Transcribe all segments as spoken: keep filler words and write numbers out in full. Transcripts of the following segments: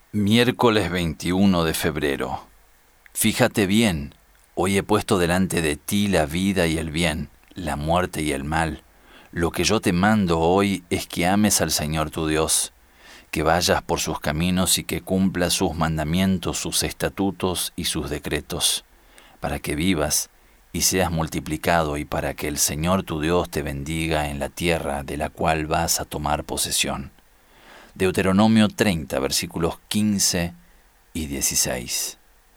Miércoles veintiuno de febrero. Fíjate bien, hoy he puesto delante de ti la vida y el bien, la muerte y el mal. Lo que yo te mando hoy es que ames al Señor tu Dios, que vayas por sus caminos y que cumplas sus mandamientos, sus estatutos y sus decretos, para que vivas y seas multiplicado y para que el Señor tu Dios te bendiga en la tierra de la cual vas a tomar posesión. Deuteronomio treinta, versículos quince y dieciséis.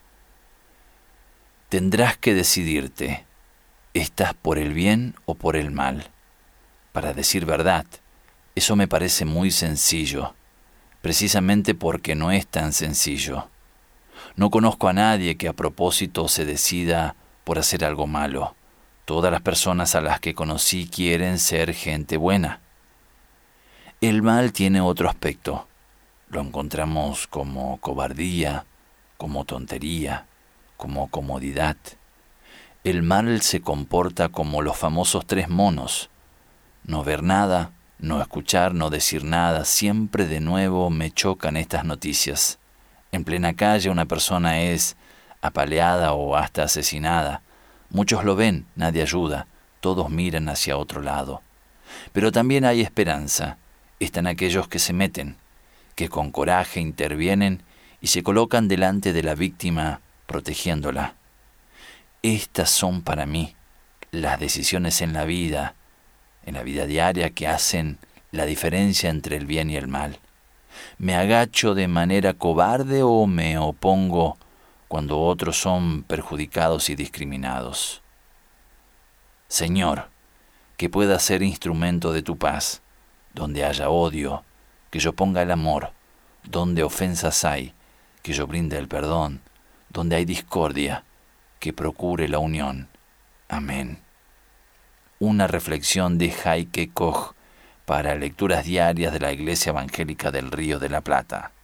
Tendrás que decidirte, ¿estás por el bien o por el mal? Para decir verdad, eso me parece muy sencillo, precisamente porque no es tan sencillo. No conozco a nadie que a propósito se decida por hacer algo malo. Todas las personas a las que conocí quieren ser gente buena. El mal tiene otro aspecto. Lo encontramos como cobardía, como tontería, como comodidad. El mal se comporta como los famosos tres monos. No ver nada, no escuchar, no decir nada. Siempre de nuevo me chocan estas noticias. En plena calle una persona es apaleada o hasta asesinada. Muchos lo ven, nadie ayuda, todos miran hacia otro lado. Pero también hay esperanza. Están aquellos que se meten, que con coraje intervienen y se colocan delante de la víctima protegiéndola. Estas son para mí las decisiones en la vida, en la vida diaria que hacen la diferencia entre el bien y el mal. ¿Me agacho de manera cobarde o me opongo cuando otros son perjudicados y discriminados? Señor, que pueda ser instrumento de tu paz. Donde haya odio, que yo ponga el amor. Donde ofensas hay, que yo brinde el perdón. Donde hay discordia, que procure la unión. Amén. Una reflexión de Heike Koch para lecturas diarias de la Iglesia Evangélica del Río de la Plata.